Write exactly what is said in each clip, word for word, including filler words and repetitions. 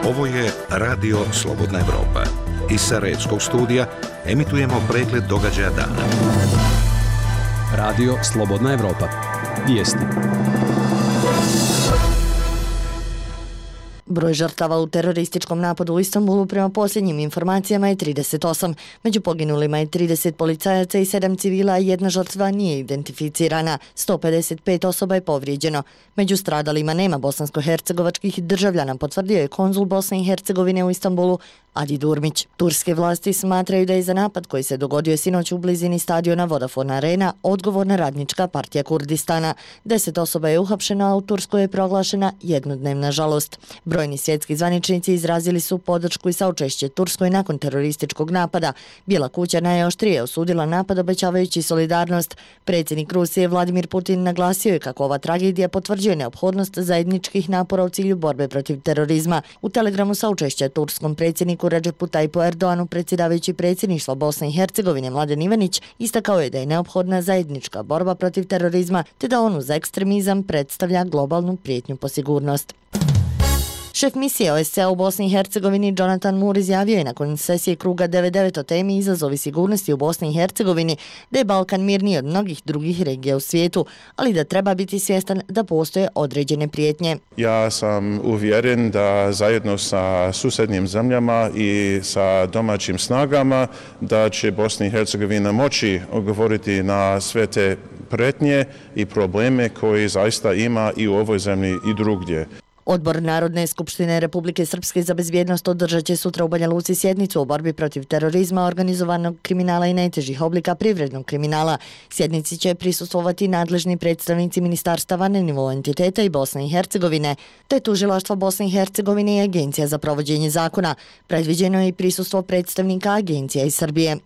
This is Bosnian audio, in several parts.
Ovo je Radio Slobodna Evropa. Iz Sarajevskog studija emitujemo pregled događaja dana. Radio Slobodna Evropa. Vijesti. Broj žrtava u terorističkom napadu u Istanbulu prema posljednjim informacijama je trideset osam. Među poginulima je trideset policajaca i sedam civila, a jedna žrtva nije identificirana. sto pedeset pet osoba je povrijeđeno. Među stradalima nema bosansko-hercegovačkih državljana, potvrdio je konzul Bosne i Hercegovine u Istanbulu Adi Durmić. Turske vlasti smatraju da je za napad koji se dogodio sinoć u blizini stadiona Vodafone Arena odgovorna Radnička partija Kurdistana. Deset osoba je uhapšeno, a u Turskoj je proglašena jednodnevna žalost. Brojni svjetski zvaničnici izrazili su podršku i saučešće Turskoj nakon terorističkog napada. Bijela kuća najoštrije osudila napad, obećavajući solidarnost. Predsjednik Rusije Vladimir Putin naglasio je kako ova tragedija potvrđuje neophodnost zajedničkih napora u cilju borbe protiv terorizma. U telegramu saučešća turskom predsjedniku Recepu Tayyipu Erdoğanu predsjedavajući predsjedništva Bosne i Hercegovine Mladen Ivanić istakao je da je neophodna zajednička borba protiv terorizma te da on uz ekstremizam predstavlja globalnu prijetnju po sigurnost. Šef misije O S C E u Bosni i Hercegovini Jonathan Moore izjavio je nakon sesije kruga devedeset devet o temi izazovi sigurnosti u Bosni i Hercegovini da je Balkan mirniji od mnogih drugih regija u svijetu, ali da treba biti svjestan da postoje određene prijetnje. Ja sam uvjeren da zajedno sa susjednim zemljama i sa domaćim snagama da će Bosna i Hercegovina moći odgovoriti na sve te prijetnje i probleme koje zaista ima i u ovoj zemlji i drugdje. Odbor Narodne skupštine Republike Srpske za bezbjednost održat će sutra u Banja Luci sjednicu o borbi protiv terorizma, organizovanog kriminala i najtežih oblika privrednog kriminala. Sjednici će prisustvovati nadležni predstavnici ministarstava na nivou entiteta i Bosne i Hercegovine, te tužilaštva Bosne i Hercegovine i Agencija za provođenje zakona. Predviđeno je i prisustvo predstavnika agencija iz Srbije.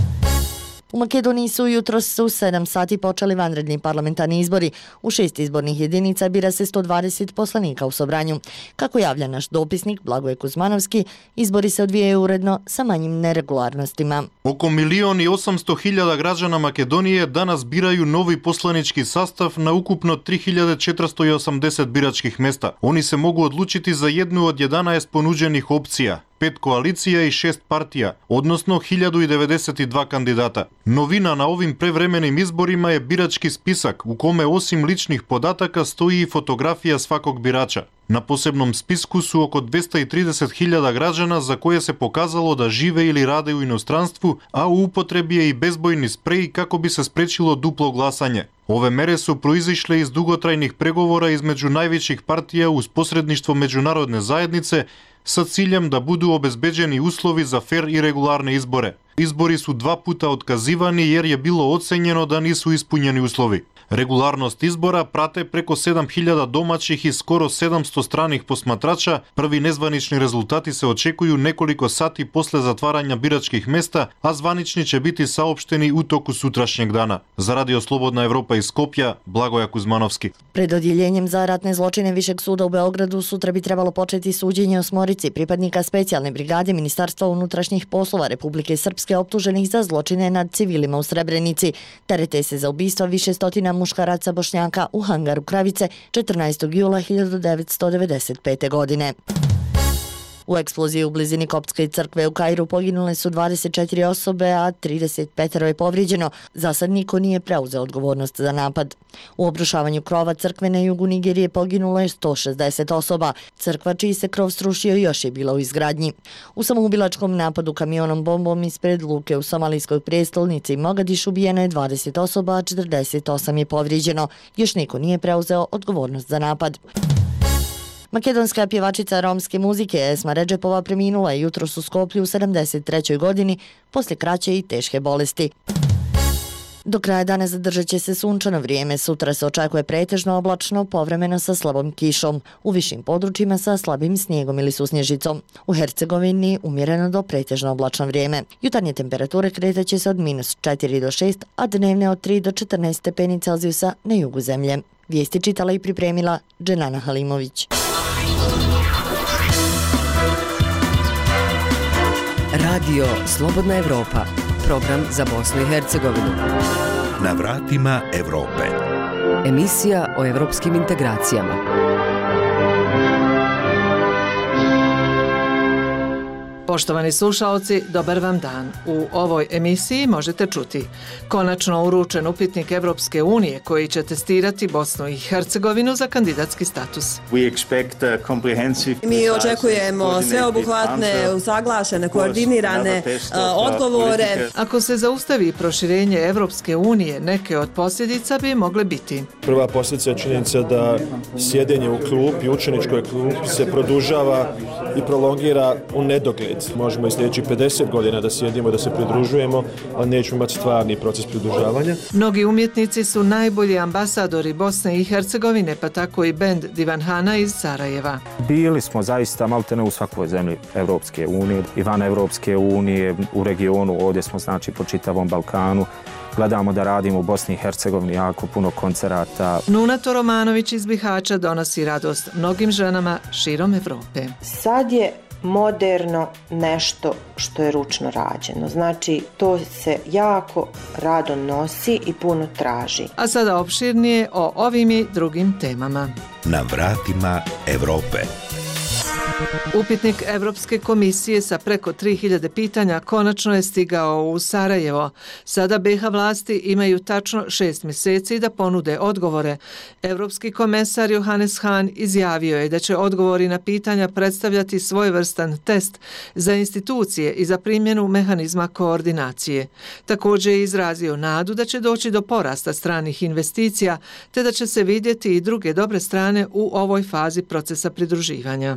U Makedoniji su jutros u sedam sati počeli vanredni parlamentarni izbori. U šest izbornih jedinica bira se sto dvadeset poslanika u Sobranju. Kako javlja naš dopisnik Blagoje Kuzmanovski, izbori se odvijaju uredno sa manjim neregularnostima. Oko milion i osamsto hiljada građana Makedonije danas biraju novi poslanički sastav na ukupno tri hiljade četiristo osamdeset biračkih mesta. Oni se mogu odlučiti za jednu od jedanaest ponuđenih opcija, pet koalicija i šest partija, odnosno hiljadu devedeset dva kandidata. Novina na ovim prevremenim izborima je birački spisak u kome osim ličnih podataka stoji i fotografija svakog birača. Na posebnom spisku su oko dvesta trideset hiljada građana za koje se pokazalo da žive ili rade u inostranstvu, a u upotrebi je i bezbojni sprej kako bi se sprečilo duplo glasanje. Ove mere su proizišle iz dugotrajnih pregovora između najvećih partija uz posredništvo međunarodne zajednice sa ciljem da budu obezbeđeni uslovi za fer i regularne izbore. Izbori su dva puta otkazivani jer je bilo ocenjeno da nisu ispunjeni uslovi. Regularnost izbora prate preko sedam hiljada domaćih i skoro sedamsto stranih posmatrača. Prvi nezvanični rezultati se očekuju nekoliko sati posle zatvaranja biračkih mesta, a zvanični će biti saopšteni u toku sutrašnjeg dana. Za Radio Slobodna Evropa iz Skopja, Blagoja Kuzmanovski. Pred odjeljenjem za ratne zločine Višeg suda u Beogradu sutra bi trebalo početi suđenje osmorici pripadnika specijalne brigade Ministarstva unutrašnjih poslova Republike Srpske optuženih za zločine nad civilima u Srebrenici. Terete se za ubistva više stotina muškaraca Bošnjaka u hangaru Kravice četrnaestog jula hiljadu devetsto devedeset pete. godine. U eksploziji u blizini Koptske crkve u Kairu poginule su dvadeset četiri osobe, a trideset pet je povrijeđeno. Za sad niko nije preuzeo odgovornost za napad. U obrušavanju krova crkve na jugu Nigerije poginulo je sto šezdeset osoba. Crkva čiji se krov srušio još je bila u izgradnji. U samoubilačkom napadu kamionom bombom ispred luke u somalijskoj prijestolnici Mogadišu ubijeno je dvadeset osoba, a četrdeset osam je povrijeđeno. Još niko nije preuzeo odgovornost za napad. Makedonska pjevačica romske muzike Esma Redžepova preminula je jutros u Skoplju u sedamdeset trećoj. godini poslije kraće i teške bolesti. Do kraja dana zadržat će se sunčano vrijeme. Sutra se očekuje pretežno oblačno, povremeno sa slabom kišom. U višim područjima sa slabim snijegom ili susnježicom. U Hercegovini umjereno do pretežno oblačno vrijeme. Jutarnje temperature kretat će se od minus četiri do šest, a dnevne od tri do četrnaest stepeni Celzijusa na jugu zemlje. Vijesti čitala i pripremila Dženana Halimović. Radio Slobodna Evropa, program za Bosnu i Hercegovinu. Na vratima Evrope. Emisija o evropskim integracijama. Poštovani slušaoci, dobar vam dan. U ovoj emisiji možete čuti konačno uručen upitnik Evropske unije koji će testirati Bosnu i Hercegovinu za kandidatski status. Mi očekujemo sveobuhvatne, usaglašene, koordinirane odgovore. Ako se zaustavi proširenje Evropske unije, neke od posljedica bi mogle biti. Prva posljedica je činjenica da sjedenje u klupi, učeničkoj klupi se produžava i prolongira u nedogled. Možemo i sljedećih pedeset godina da sjedimo, da se pridružujemo, ali nećemo imati stvarni proces pridružavanja. Mnogi umjetnici su najbolji ambasadori Bosne i Hercegovine, pa tako i bend Divanhana iz Sarajeva. Bili smo zaista maltene u svakoj zemlji Evropske unije, i van Evropske unije, u regionu, ovdje smo znači po čitavom Balkanu. Gledamo da radimo u Bosni i Hercegovini jako puno koncerata. Nuna Toromanović iz Bihaća donosi radost mnogim ženama širom Evrope. Sad je moderno nešto što je ručno rađeno. Znači, to se jako rado nosi i puno traži. A sada opširnije o ovim i drugim temama. Na vratima Evrope. Upitnik Evropske komisije sa preko tri hiljade pitanja konačno je stigao u Sarajevo. Sada B iH vlasti imaju tačno šest mjeseci da ponude odgovore. Evropski komesar Johannes Hahn izjavio je da će odgovori na pitanja predstavljati svojevrstan test za institucije i za primjenu mehanizma koordinacije. Također je izrazio nadu da će doći do porasta stranih investicija, te da će se vidjeti i druge dobre strane u ovoj fazi procesa pridruživanja.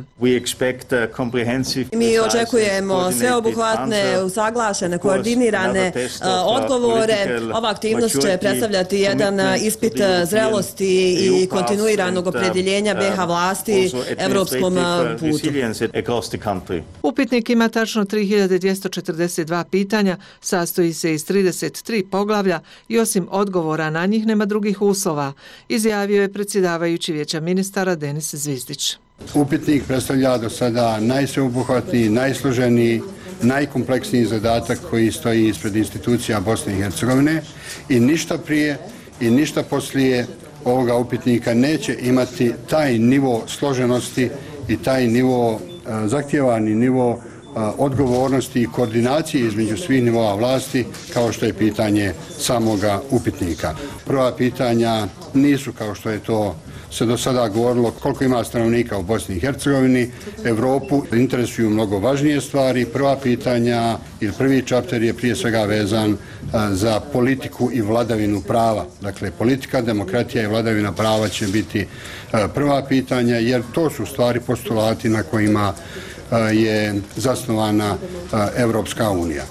Mi očekujemo sveobuhvatne, usaglašene, koordinirane odgovore. Ova aktivnost će predstavljati jedan ispit zrelosti i kontinuiranog opredjeljenja B iH vlasti evropskom putu. Upitnik ima tačno tri hiljade dvjesto četrdeset dva pitanja, sastoji se iz trideset tri poglavlja i osim odgovora na njih nema drugih uslova, izjavio je predsjedavajući Vijeća ministara Denis Zvizdić. Upitnik predstavlja do sada najsveobuhvatniji, najsloženiji, najkompleksniji zadatak koji stoji ispred institucija Bosne i Hercegovine i ništa prije i ništa poslije ovoga upitnika neće imati taj nivo složenosti i taj nivo, zahtjevani nivo odgovornosti i koordinacije između svih nivoa vlasti kao što je pitanje samoga upitnika. Prva pitanja nisu kao što je to se do sada govorilo koliko ima stanovnika u Bosni i Hercegovini, Evropu interesuju mnogo važnije stvari. Prva pitanja ili prvi čapter je prije svega vezan za politiku i vladavinu prava. Dakle, politika, demokratija i vladavina prava će biti prva pitanja jer to su stvari postulati na kojima je zasnovana Evropska unija.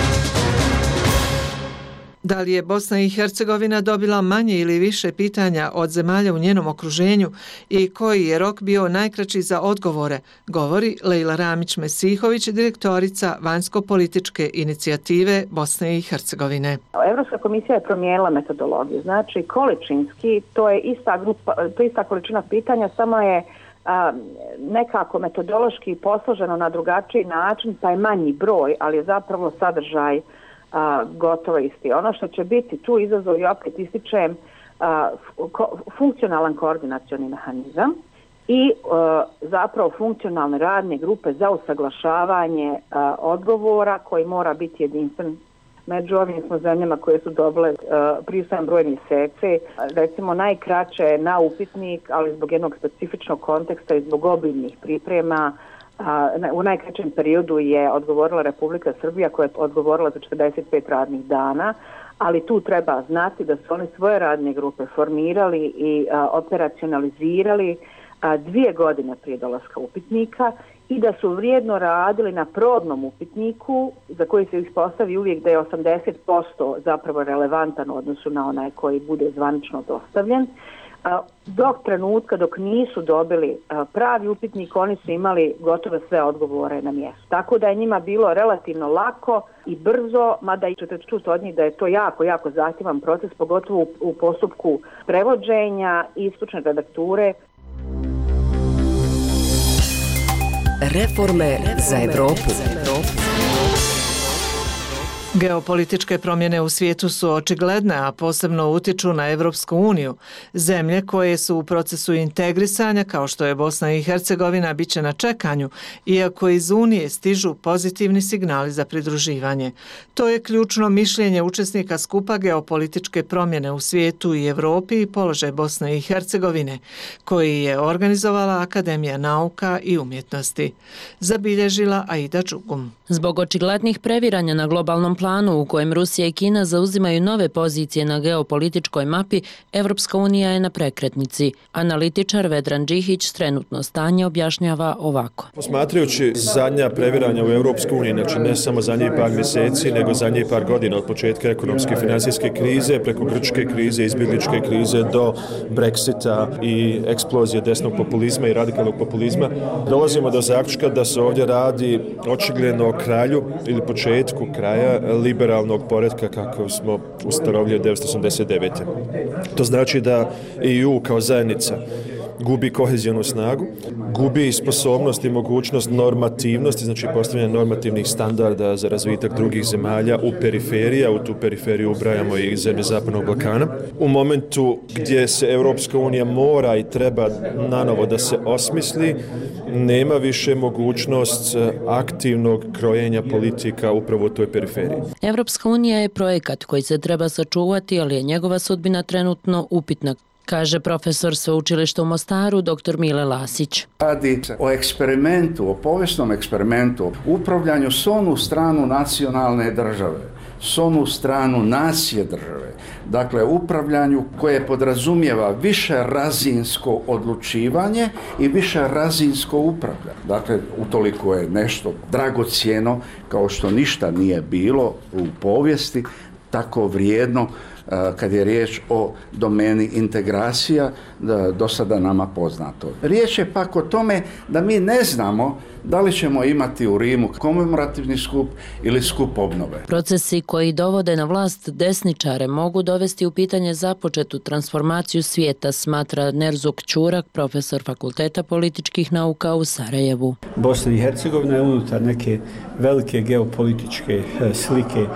Da li je Bosna i Hercegovina dobila manje ili više pitanja od zemalja u njenom okruženju i koji je rok bio najkraći za odgovore, govori Lejla Ramić-Mesihović, direktorica vanjsko-političke inicijative Bosne i Hercegovine. Evropska komisija je promijenila metodologiju. Znači, količinski, to je ista, grupa, to je ista količina pitanja, samo je a, nekako metodološki posloženo na drugačiji način, pa je manji broj, ali je zapravo sadržaj A, gotovo isti. Ono što će biti tu izazov i opet ističem a, ko, funkcionalan koordinacioni mehanizam i a, zapravo funkcionalne radne grupe za usaglašavanje a, odgovora koji mora biti jedinstven. Među ovim smo zemljama koje su dobile pristojan broj mjeseci, recimo najkraće na upitnik, ali zbog jednog specifičnog konteksta i zbog obilnih priprema. U najkraćem periodu je odgovorila Republika Srbija koja je odgovorila za četrdeset pet radnih dana, ali tu treba znati da su oni svoje radne grupe formirali i a, operacionalizirali a, dvije godine prije dolaska upitnika i da su vrijedno radili na probnom upitniku za koji se ispostavi uvijek da je osamdeset posto zapravo relevantan u odnosu na onaj koji bude zvanično dostavljen. Dok trenutka, dok nisu dobili pravi upitnik, oni su imali gotovo sve odgovore na mjestu. Tako da je njima bilo relativno lako i brzo, mada i ćete čuti od njih da je to jako, jako zahtjevan proces, pogotovo u, u postupku prevođenja i stručne redakture. Reforme za Evropu. Geopolitičke promjene u svijetu su očigledne, a posebno utječu na Evropsku uniju. Zemlje koje su u procesu integrisanja, kao što je Bosna i Hercegovina, bit će na čekanju, iako iz Unije stižu pozitivni signali za pridruživanje. To je ključno mišljenje učesnika skupa Geopolitičke promjene u svijetu i Europi i položaj Bosne i Hercegovine, koji je organizovala Akademija nauka i umjetnosti. Zabilježila Aida Čugum. Zbog očiglednih previranja na globalnom planu u kojem Rusija i Kina zauzimaju nove pozicije na geopolitičkoj mapi, Evropska unija je na prekretnici. Analitičar Vedran Đihić trenutno stanje objašnjava ovako. Posmatrajući zadnja previranja u Evropskoj uniji, znači ne samo zadnjih par mjeseci, nego zadnjih par godina od početka ekonomske i financijske krize, preko grčke krize, izbjegličke krize do Brexita i eksplozije desnog populizma i radikalnog populizma, dolazimo do zaključka da se ovdje radi očigledno o kralju ili početku kraja liberalnog poretka kako smo ustanovili od devetsto osamdeset devete. To znači da E U kao zajednica gubi kohezijonu snagu, gubi sposobnost i mogućnost normativnosti, znači postavljanja normativnih standarda za razvitak drugih zemalja u periferiji, a u tu periferiju ubrajamo i zemlje Zapadnog Balkana. U momentu gdje se Europska unija mora i treba nanovo da se osmisli, nema više mogućnost aktivnog krojenja politika upravo u toj periferiji. Evropska unija je projekat koji se treba sačuvati, ali je njegova sudbina trenutno upitna, kaže profesor sveučilišta u Mostaru dr. Mile Lasić. Radi se o eksperimentu, o povijesnom eksperimentu, upravljanju s onu stranu nacionalne države, s onu stranu nacije države. Dakle, upravljanju koje podrazumijeva više razinsko odlučivanje i više razinsko upravljanje. Dakle, utoliko je nešto dragocjeno kao što ništa nije bilo u povijesti, tako vrijedno kad je riječ o domeni integracija, do sada nama poznato. Riječ je pak o tome da mi ne znamo da li ćemo imati u Rimu komemorativni skup ili skup obnove. Procesi koji dovode na vlast desničare mogu dovesti u pitanje započetu transformaciju svijeta, smatra Nerzuk Ćurak, profesor Fakulteta političkih nauka u Sarajevu. Bosna i Hercegovina je unutar neke velike geopolitičke slike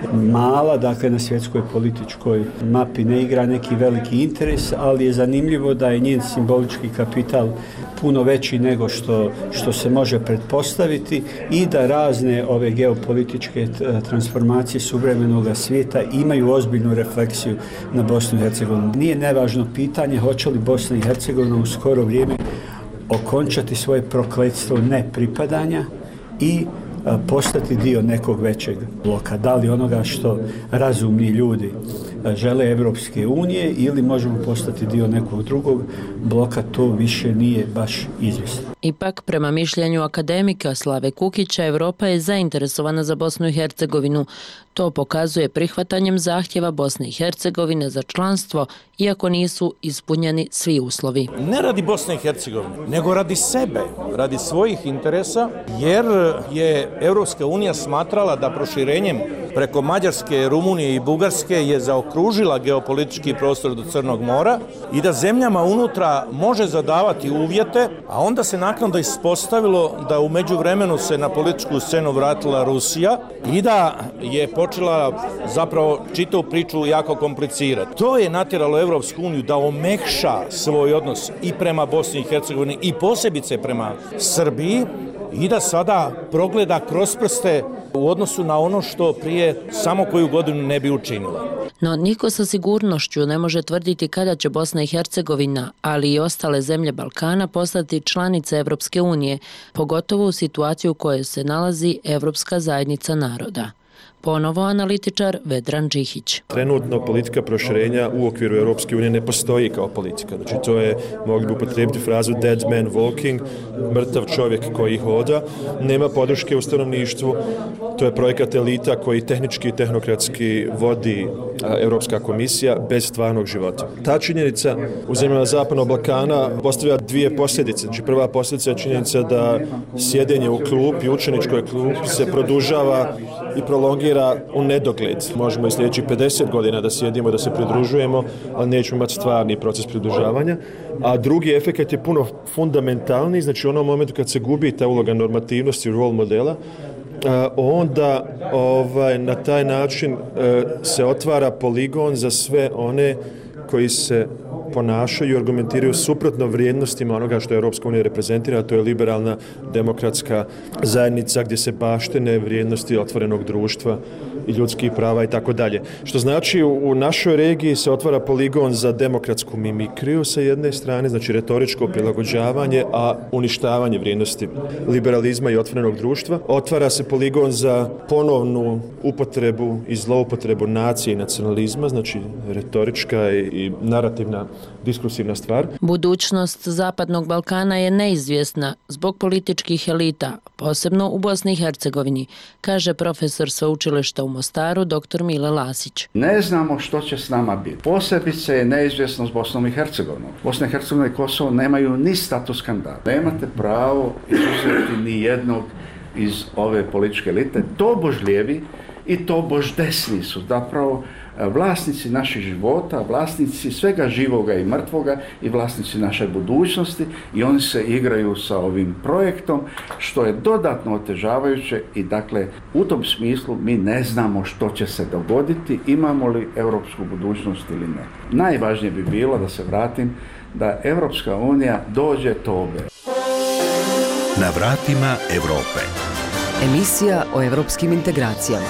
mala, dakle na svjetskoj političkoj mapi ne igra neki veliki interes, ali je zanimljivo da je njen simbolički kapital puno veći nego što, što se može pretpostaviti i da razne ove geopolitičke transformacije suvremenog svijeta imaju ozbiljnu refleksiju na Bosnu i Hercegovinu. Nije nevažno pitanje hoće li Bosna i Hercegovina u skoro vrijeme okončati svoje prokletstvo nepripadanja i postati dio nekog većeg bloka. Da li onoga što razumni ljudi žele Evropske unije ili možemo postati dio nekog drugog bloka, to više nije baš izvjesno. Ipak, prema mišljenju akademika Slave Kukića, Evropa je zainteresovana za Bosnu i Hercegovinu. To pokazuje prihvatanjem zahtjeva Bosne i Hercegovine za članstvo, iako nisu ispunjeni svi uslovi. Ne radi Bosne i Hercegovine, nego radi sebe, radi svojih interesa, jer je Evropska unija smatrala da proširenjem preko Mađarske, Rumunije i Bugarske je zaokružila geopolitički prostor do Crnog mora i da zemljama unutra može zadavati uvjete, a onda se naknadno ispostavilo da u međuvremenu se na političku scenu vratila Rusija i da je počela zapravo čitavu priču jako komplicirati. To je natjeralo Evropsku uniju da omekša svoj odnos i prema Bosni i Hercegovini i posebice prema Srbiji i da sada progleda kroz prste u odnosu na ono što prije samo koju godinu ne bi učinila. No niko sa sigurnošću ne može tvrditi kada će Bosna i Hercegovina, ali i ostale zemlje Balkana postati članice Evropske unije, pogotovo u situaciju u kojoj se nalazi Evropska zajednica naroda. Ponovo analitičar Vedran Đihić. Trenutno politika proširenja u okviru Europske unije ne postoji kao politika. Znači to je, mogli bi upotrijebiti frazu dead man walking, mrtav čovjek koji hoda, nema podrške u stanovništvu. To je projekat elita koji tehnički i tehnokratski vodi Europska komisija bez stvarnog života. Ta činjenica u zemljama Zapadnog Balkana postavlja dvije posljedice. Znači prva posljedica je činjenica da sjedenje u klupi, učeničkoj klupi se produžava i prolongira u nedogled. Možemo i sljedećih pedeset godina da sjedimo, da se pridružujemo, ali nećemo imati stvarni proces pridružavanja. A drugi efekt je puno fundamentalni, znači u onom momentu kad se gubi ta uloga normativnosti, role modela, onda ovaj, na taj način se otvara poligon za sve one koji se ponašaju i argumentiraju suprotno vrijednostima onoga što Europska unija reprezentira, a to je liberalna demokratska zajednica gdje se baštine vrijednosti otvorenog društva i ljudskih prava i tako dalje. Što znači u našoj regiji se otvara poligon za demokratsku mimikriju sa jedne strane, znači retoričko prilagođavanje, a uništavanje vrijednosti liberalizma i otvorenog društva. Otvara se poligon za ponovnu upotrebu i zloupotrebu nacije i nacionalizma, znači retorička i narativna diskursivna stvar. Budućnost Zapadnog Balkana je neizvjesna zbog političkih elita, posebno u Bosni i Hercegovini, kaže profesor sveučilišta u Mostaru dr. Mile Lasić. Ne znamo što će s nama biti. Posebice je neizvjesno s Bosnom i Hercegovinom. Bosna i Hercegovina i Kosovo nemaju ni status kandidata. Nemate pravo izuzeti ni jednog iz ove političke elite. Tobož lijevi i tobož desni su zapravo vlasnici naših života, vlasnici svega živoga i mrtvoga i vlasnici naše budućnosti i oni se igraju sa ovim projektom, što je dodatno otežavajuće i dakle u tom smislu mi ne znamo što će se dogoditi, imamo li europsku budućnost ili ne. Najvažnije bi bilo, da se vratim, da Europska unija dođe tobe. Na vratima Europe. Emisija o europskim integracijama.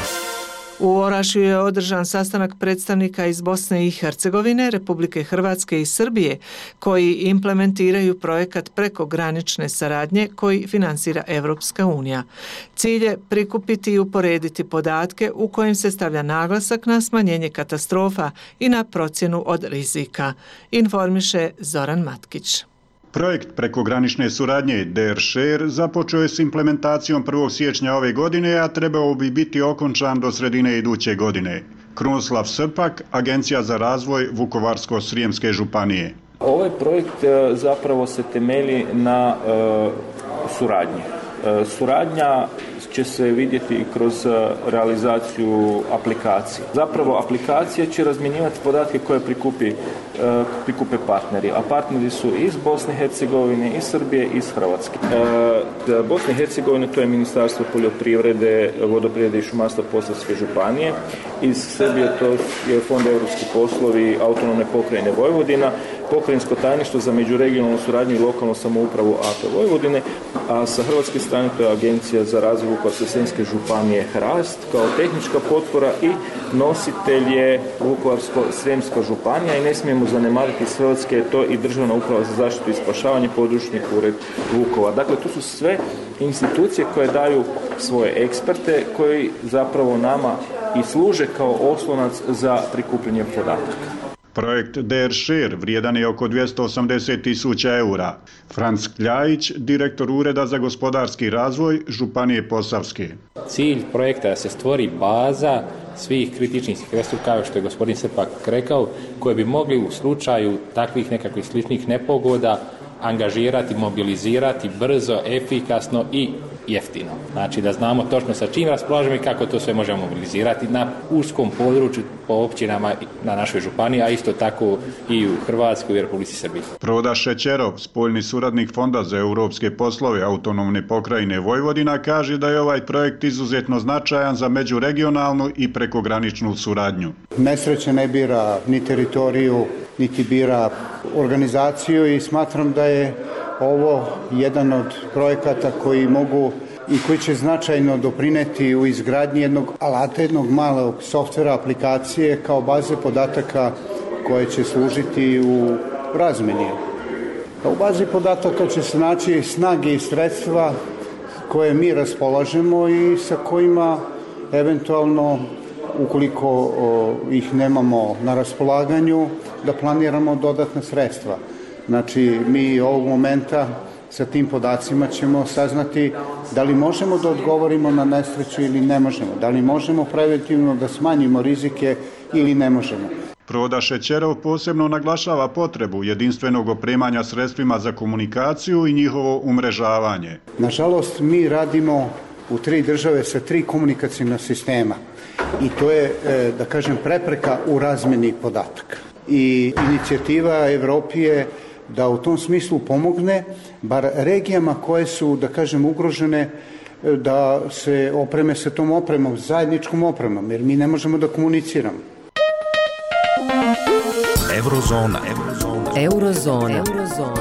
U Orašju je održan sastanak predstavnika iz Bosne i Hercegovine, Republike Hrvatske i Srbije, koji implementiraju projekat prekogranične saradnje koji finansira Evropska unija. Cilj je prikupiti i uporediti podatke u kojim se stavlja naglasak na smanjenje katastrofa i na procjenu od rizika, informiše Zoran Matkić. Projekt prekogranične suradnje D R Share započeo je s implementacijom prvog siječnja ove godine, a trebao bi biti okončan do sredine iduće godine. Krunoslav Srpak, Agencija za razvoj Vukovarsko-srijemske županije. Ovaj projekt zapravo se temelji na uh, suradnji. Uh, suradnja će se vidjeti i kroz realizaciju aplikacije. Zapravo aplikacije će razmjenjivati podatke koje prikupi, prikupe partneri, a partneri su iz Bosne i Hercegovine, iz Srbije, iz Hrvatske. Za Bosne i Hercegovine to je Ministarstvo poljoprivrede, vodoprivrede i šumarstva Posavske županije, iz Srbije to je Fond europski poslovi Autonomne pokrajine Vojvodina, Pokrajinsko tajništvo za međuregionalnu suradnju i lokalnu samoupravu A P Vojvodine, a sa hrvatske strane to je Agencija za razvoj Vukovarsko-srijemske županije Hrast kao tehnička potpora i nositelj je Vukovarsko-srijemska županija i ne smijemo zanemariti s Hrvatske je to i Državna uprava za zaštitu i spašavanje, područni ured Vukovar. Dakle, tu su sve institucije koje daju svoje eksperte koji zapravo nama i služe kao oslonac za prikupljanje podataka. Projekt D R Share vrijedan je oko dvjesto osamdeset tisuća eura. Franc Kljajić, direktor Ureda za gospodarski razvoj Županije Posavske. Cilj projekta je da se stvori baza svih kritičnih infrastruktura, kao što je gospodin Srpak rekao, koje bi mogli u slučaju takvih nekakvih sličnih nepogoda angažirati, mobilizirati brzo, efikasno i jeftino. Znači da znamo točno sa čim raspolažemo i kako to sve možemo mobilizirati na uskom području po općinama na našoj županiji, a isto tako i u Hrvatskoj i u Republici Srbiji. Proda Šećerov, spoljni suradnik Fonda za europske poslove Autonomne pokrajine Vojvodina, kaže da je ovaj projekt izuzetno značajan za međuregionalnu i prekograničnu suradnju. Nesreća ne bira ni teritoriju, niti bira organizaciju i smatram da je ovo jedan od projekata koji mogu i koji će značajno doprineti u izgradnji jednog alata, jednog malog softvera, aplikacije kao baze podataka koje će služiti u razmeni. U bazi podataka će se naći snage i sredstva koje mi raspolažemo i sa kojima eventualno, ukoliko o, ih nemamo na raspolaganju, da planiramo dodatna sredstva. Znači, mi ovog momenta sa tim podacima ćemo saznati da li možemo da odgovorimo na nesreću ili ne možemo, da li možemo preventivno da smanjimo rizike ili ne možemo. Proda Šećerov posebno naglašava potrebu jedinstvenog opremanja sredstvima za komunikaciju i njihovo umrežavanje. Nažalost, mi radimo u tri države sa tri komunikacijna sistema i to je, da kažem, prepreka u razmjeni podataka. I inicijativa Evropi je da u tom smislu pomogne bar regijama koje su, da kažem, ugrožene da se opreme sa tom opremom, zajedničkom opremom, jer mi ne možemo da komuniciramo. Eurozona. Eurozona. Eurozona.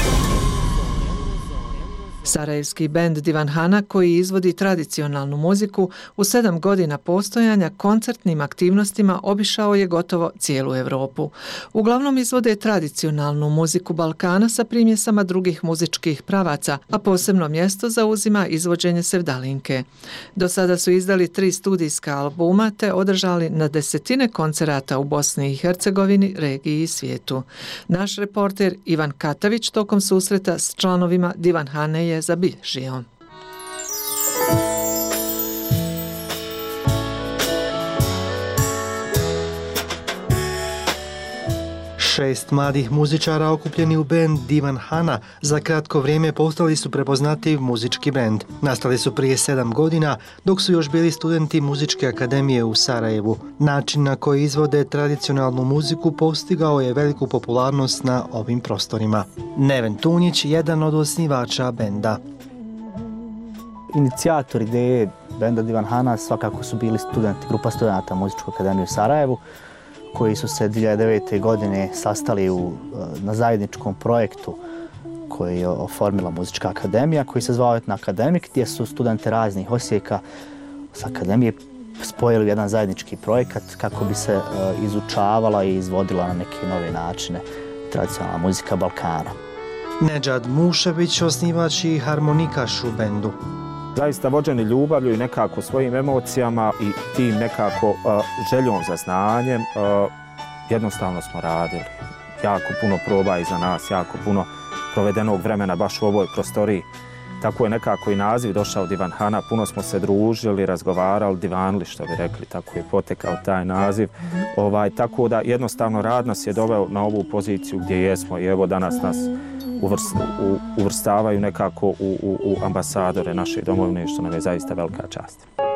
Sarajevski bend Divan Hana, koji izvodi tradicionalnu muziku, u sedam godina postojanja koncertnim aktivnostima obišao je gotovo cijelu Europu. Uglavnom izvode tradicionalnu muziku Balkana sa primjesama drugih muzičkih pravaca, a posebno mjesto zauzima izvođenje sevdalinke. Do sada su izdali tri studijska albuma te održali na desetine koncerata u Bosni i Hercegovini, regiji i svijetu. Naš reporter Ivan Katavić tokom susreta s članovima Divan Hane je zabilježio. Šest mladih muzičara okupljeni u bend Divan Hana za kratko vrijeme postali su prepoznatljiv muzički bend. Nastali su prije sedam godina dok su još bili studenti Muzičke akademije u Sarajevu. Način na koji izvode tradicionalnu muziku postigao je veliku popularnost na ovim prostorima. Neven Tunjić, jedan od osnivača benda. Inicijator ideje benda Divan Hana svakako su bili studenti, grupa studenta Muzičke akademije u Sarajevu, koji su se dvije hiljade devete. godine sastali u, na zajedničkom projektu koji je oformila Muzička akademija, koji se zvao Etno Akademik, gdje su studenti raznih osijeka s akademije spojili jedan zajednički projekat kako bi se uh, izučavala i izvodila na neke nove načine tradicionalna muzika Balkana. Nedžad Mušević, osnivač i harmonikaš u bendu. Zaista vođeni ljubavlju i nekako svojim emocijama i tim nekako uh, željom za znanjem, uh, jednostavno smo radili. Jako puno proba iza nas, jako puno provedenog vremena baš u ovoj prostoriji. Tako je nekako i naziv došao Divan Hana, puno smo se družili, razgovarali, divanili što bi rekli, tako je potekao taj naziv. Ovaj, tako da jednostavno rad nas je doveo na ovu poziciju gdje jesmo i evo danas nas uvrst, u, uvrstavaju nekako u, u, u ambasadore naše domovine, što nam je zaista velika čast.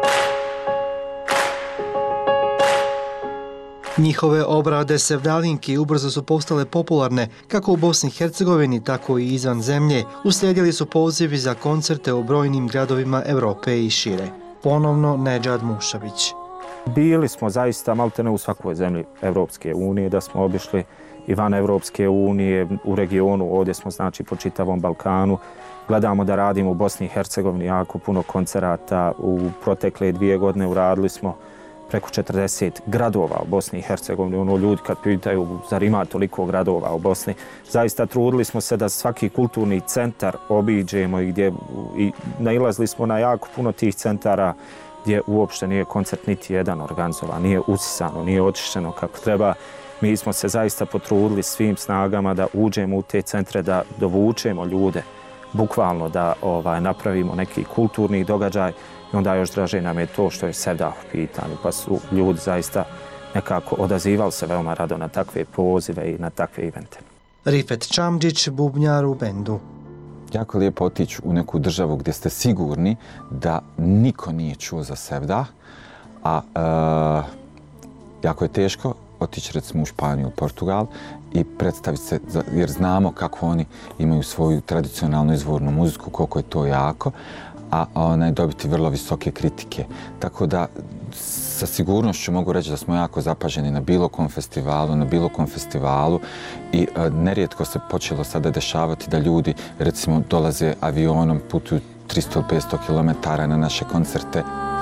Njihove obrade sevdalinki ubrzo su postale popularne kako u Bosni i Hercegovini, tako i izvan zemlje. Uslijedili su pozivi za koncerte u brojnim gradovima Europe i šire. Ponovno Nedžad Mušavić. Bili smo zaista maltene u svakoj zemlji Evropske unije, da smo obišli i van Evropske unije, u regionu, ovdje smo znači po čitavom Balkanu. Gledamo da radimo u Bosni i Hercegovini jako puno koncerata. U protekle dvije godine uradili smo preko četrdeset gradova u Bosni i Hercegovini. Ono, ljudi kad pitaju zar ima toliko gradova u Bosni, zaista trudili smo se da svaki kulturni centar obiđemo i gdje i nailazili smo na jako puno tih centara gdje uopšte nije koncert niti jedan organizovan, nije usisano, nije očišćeno kako treba. Mi smo se zaista potrudili svim snagama da uđemo u te centre, da dovučemo ljude, bukvalno da ovaj, napravimo neki kulturni događaj. I onda još draže nam je to što je sevdah u pitanju, pa su ljudi zaista nekako odazivali se veoma rado na takve pozive i na takve evente. Rifet Čamđić, bubnjar u bendu. Jako lijepo otići u neku državu gdje ste sigurni da niko nije čuo za sevdah, a e, jako je teško otići recimo u Španiju, Portugal i predstaviti se, jer znamo kako oni imaju svoju tradicionalnu izvornu muziku, koliko je to jako, a onaj, dobiti vrlo visoke kritike. Tako da sa sigurnošću mogu reći da smo jako zapaženi na bilo kom festivalu, na bilo kom festivalu i a, nerijetko se počelo sada dešavati da ljudi recimo dolaze avionom, putuju tristo do petsto kilometara na naše koncerte.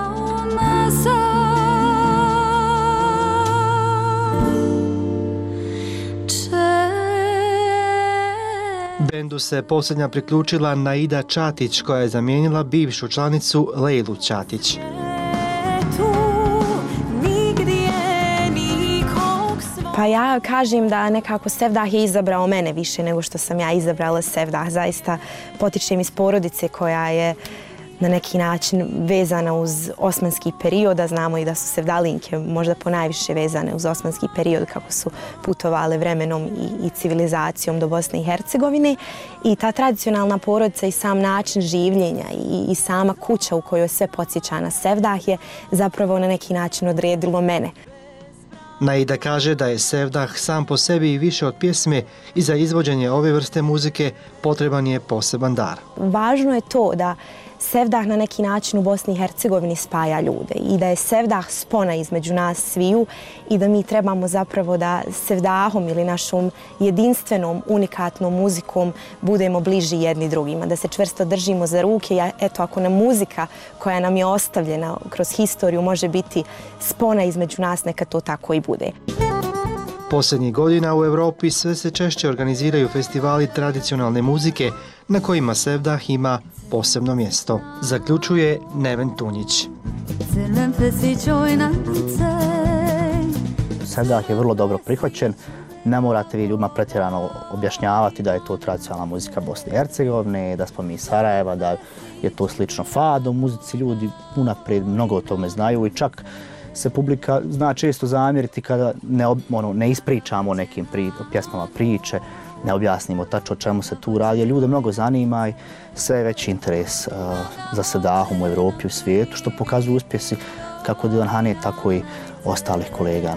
Bendu se posljednja priključila Naida Čatić, koja je zamijenila bivšu članicu Lejlu Čatić. Pa ja kažem da nekako sevdah je izabrao mene više nego što sam ja izabrala sevdah. Zaista potičem iz porodice koja je na neki način vezana uz osmanski period, a znamo i da su sevdalinke možda ponajviše vezane uz osmanski period kako su putovale vremenom i, i civilizacijom do Bosne i Hercegovine. I ta tradicionalna porodica i sam način življenja i, i sama kuća u kojoj sve podsjeća na sevdah je zapravo na neki način odredilo mene. Naida kaže da je sevdah sam po sebi i više od pjesme i za izvođenje ove vrste muzike potreban je poseban dar. Važno je to da sevdah na neki način u Bosni i Hercegovini spaja ljude i da je sevdah spona između nas sviju i da mi trebamo zapravo da sevdahom ili našom jedinstvenom, unikatnom muzikom budemo bliži jedni drugima, da se čvrsto držimo za ruke. Ja, eto, ako nam muzika koja nam je ostavljena kroz historiju može biti spona između nas, neka to tako i bude. Posljednjih godina u Europi sve se češće organiziraju festivali tradicionalne muzike na kojima sevdah ima posebno mjesto, zaključuje Neven Tunjić. Sevdah je vrlo dobro prihvaćen. Ne morate vi ljudima pretjerano objašnjavati da je to tradicionalna muzika Bosne i Hercegovine, da smo mi iz Sarajeva, da je to slično fado muzici. Ljudi unaprijed mnogo o tome znaju i čak se publika zna često zamjeriti kada ne, ono, ne ispričamo o nekim pri, o pjesmama priče, ne objasnimo tačno o čemu se tu radi. Ljude mnogo zanima i sve je veći interes uh, za sevdahom u Europi i u svijetu, što pokazuju uspjesi kako Divan Hane, tako i ostalih kolega.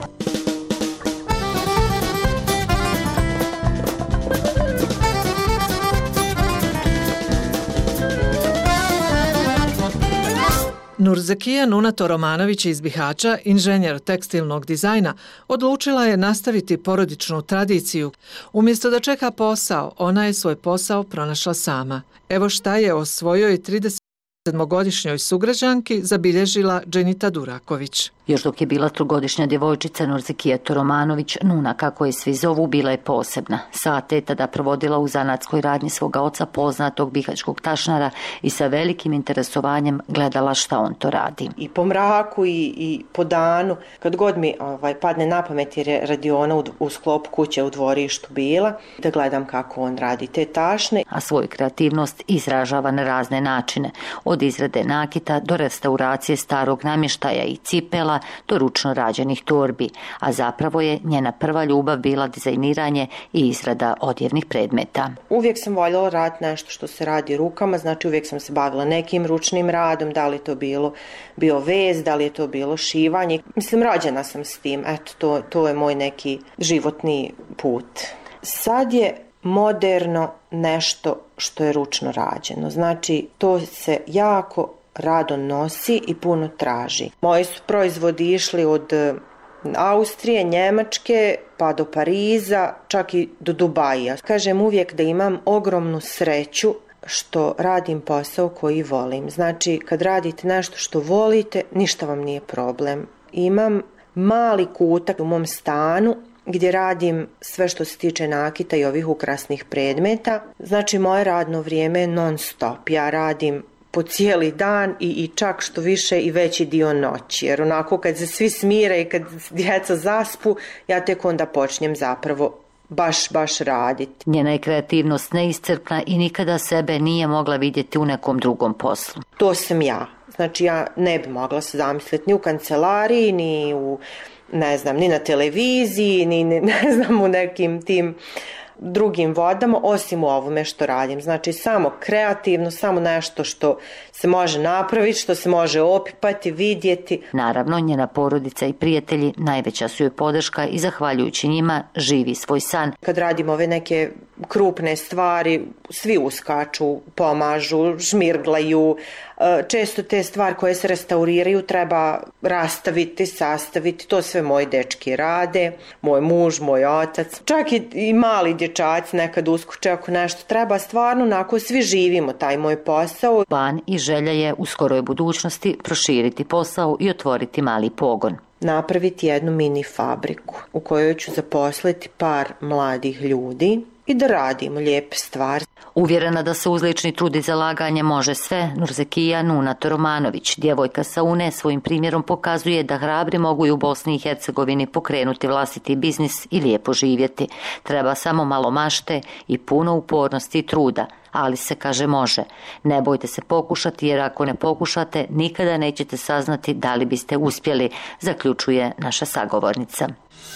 Nurzekija Nuna Toromanović iz Bihaća, inženjer tekstilnog dizajna, odlučila je nastaviti porodičnu tradiciju. Umjesto da čeka posao, ona je svoj posao pronašla sama. Evo šta je o svojoj tridesetsedmogodišnjoj sugrađanki zabilježila Dženita Duraković. Još dok je bila trogodišnja djevojčica, Nurzekija Toromanović, Nuna kako je svi zovu, bila je posebna. Sate je tada provodila u zanatskoj radnji svoga oca, poznatog bihaćkog tašnara, i sa velikim interesovanjem gledala šta on to radi. I po mraku i, i po danu, kad god mi ovaj, padne na pamet, jer je radiona u, u sklopu kuće u dvorištu bila, da gledam kako on radi te tašne. A svoju kreativnost izražava na razne načine, od izrade nakita do restauracije starog namještaja i cipela, do ručno rađenih torbi, a zapravo je njena prva ljubav bila dizajniranje i izrada odjevnih predmeta. Uvijek sam voljela raditi nešto što se radi rukama, znači uvijek sam se bavila nekim ručnim radom, da li to bilo bio vez, da li je to bilo šivanje. Mislim, rođena sam s tim, eto, to, to je moj neki životni put. Sad je moderno nešto što je ručno rađeno, znači to se jako rado nosi i puno traži. Moji su proizvodi išli od Austrije, Njemačke, pa do Pariza, čak i do Dubaja. Kažem uvijek da imam ogromnu sreću što radim posao koji volim. Znači, kad radite nešto što volite, ništa vam nije problem. Imam mali kutak u mom stanu gdje radim sve što se tiče nakita i ovih ukrasnih predmeta. Znači, moje radno vrijeme je non stop. Ja radim po cijeli dan i, i čak što više i veći dio noći. Jer onako kad se svi smire i kad djeca zaspu, ja tek onda počnem zapravo baš, baš raditi. Njena je kreativnost neiscrpna i nikada sebe nije mogla vidjeti u nekom drugom poslu. To sam ja. Znači ja ne bi mogla se zamisliti ni u kancelariji, ni u, ne znam, ni na televiziji, ni ne znam u nekim tim drugim vodama, osim u ovome što radim. Znači samo kreativno, samo nešto što se može napraviti, što se može opipati, vidjeti. Naravno, njena porodica i prijatelji najveća su joj podrška i zahvaljujući njima živi svoj san. Kad radim ove neke krupne stvari, svi uskaču, pomažu, žmirglaju. Često te stvari koje se restauriraju treba rastaviti, sastaviti. To sve moji dečki rade, moj muž, moj otac. Čak i, i mali dječaci nekad uskoče ako nešto treba. Stvarno, onako svi živimo taj moj posao. Plan i želja je u skoroj budućnosti proširiti posao i otvoriti mali pogon. Napraviti jednu mini fabriku u kojoj ću zaposliti par mladih ljudi i da radimo lijepe stvari. Uvjerena da se uz lični trud i zalaganje može sve, Nurzekija Nuna Toromanović, djevojka sa Une, svojim primjerom pokazuje da hrabri mogu i u Bosni i Hercegovini pokrenuti vlastiti biznis i lijepo živjeti. Treba samo malo mašte i puno upornosti i truda, ali se, kaže, može. Ne bojte se pokušati, jer ako ne pokušate, nikada nećete saznati da li biste uspjeli, zaključuje naša sagovornica.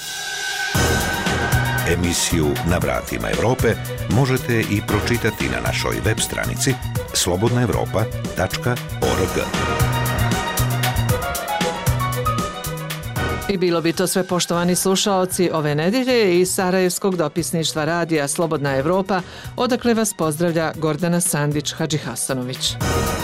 Emisiju Na vratima Europe možete i pročitati na našoj web stranici slobodna europa tačka org. I bilo bi to sve, poštovani slušaoci, ove nedjelje iz Sarajevskog dopisništva radija Slobodna Europa, odakle vas pozdravlja Gordana Sandić Hadžihasanović.